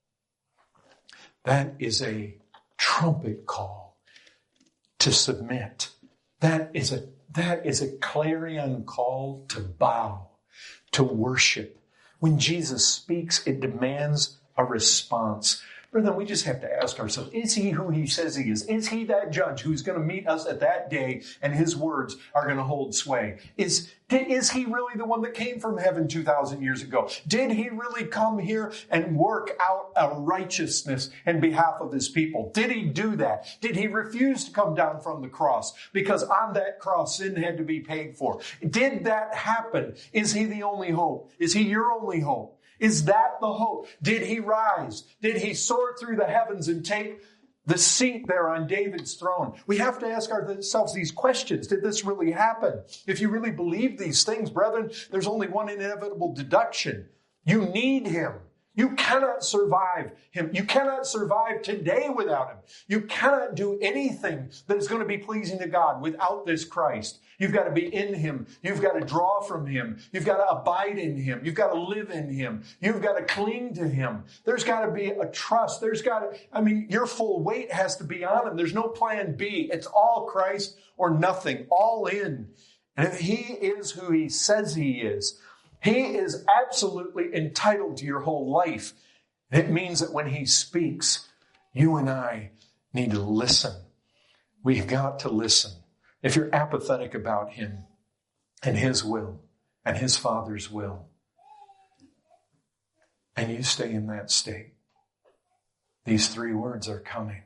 that is a trumpet call to submit. That is a, that is a clarion call to bow, to worship. When Jesus speaks, it demands a response. Brethren, we just have to ask ourselves, is he who he says he is? Is he that judge who's going to meet us at that day and his words are going to hold sway? Is, is he really the one that came from heaven two thousand years ago? Did he really come here and work out a righteousness in behalf of his people? Did he do that? Did he refuse to come down from the cross? Because on that cross, sin had to be paid for. Did that happen? Is he the only hope? Is he your only hope? Is that the hope? Did he rise? Did he soar through the heavens and take the seat there on David's throne? We have to ask ourselves these questions. Did this really happen? If you really believe these things, brethren, there's only one inevitable deduction. You need him. You cannot survive him. You cannot survive today without him. You cannot do anything that is going to be pleasing to God without this Christ. You've got to be in him. You've got to draw from him. You've got to abide in him. You've got to live in him. You've got to cling to him. There's got to be a trust. There's got to, I mean, your full weight has to be on him. There's no plan B. It's all Christ or nothing, all in. And if he is who he says he is, he is absolutely entitled to your whole life. It means that when he speaks, you and I need to listen. We've got to listen. If you're apathetic about him and his will and his Father's will, and you stay in that state, these three words are coming.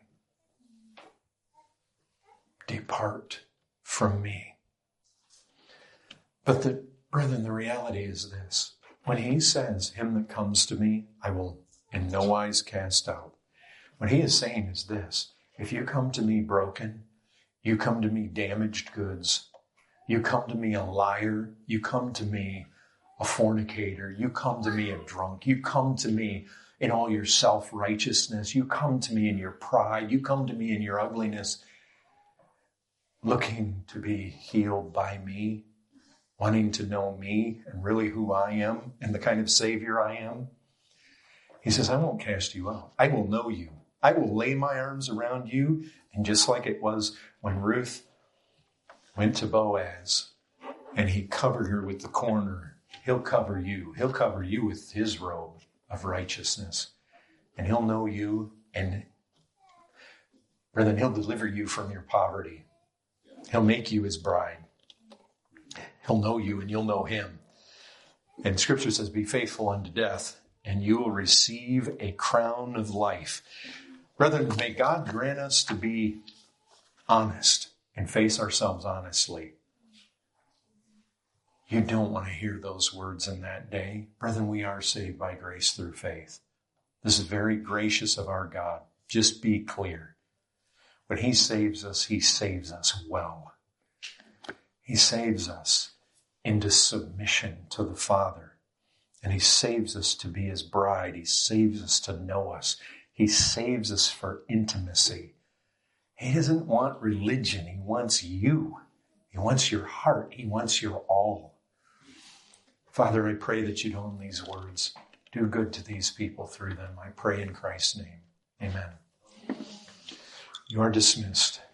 Depart from me. But the brethren, the reality is this. When he says, him that comes to me, I will in no wise cast out. What he is saying is this. If you come to me broken, you come to me damaged goods, you come to me a liar, you come to me a fornicator, you come to me a drunk, you come to me in all your self-righteousness, you come to me in your pride, you come to me in your ugliness, looking to be healed by me, wanting to know me and really who I am and the kind of Savior I am. He says, I won't cast you out. I will know you. I will lay my arms around you. And just like it was when Ruth went to Boaz and he covered her with the corner, he'll cover you. He'll cover you with his robe of righteousness. And he'll know you, and brethren, he'll deliver you from your poverty. He'll make you his bride. He'll know you and you'll know him. And Scripture says, be faithful unto death, and you will receive a crown of life. Brethren, may God grant us to be honest and face ourselves honestly. You don't want to hear those words in that day. Brethren, we are saved by grace through faith. This is very gracious of our God. Just be clear. When he saves us, he saves us well. He saves us into submission to the Father. And he saves us to be his bride. He saves us to know us. He saves us for intimacy. He doesn't want religion. He wants you. He wants your heart. He wants your all. Father, I pray that you'd own these words. Do good to these people through them. I pray in Christ's name. Amen. You are dismissed.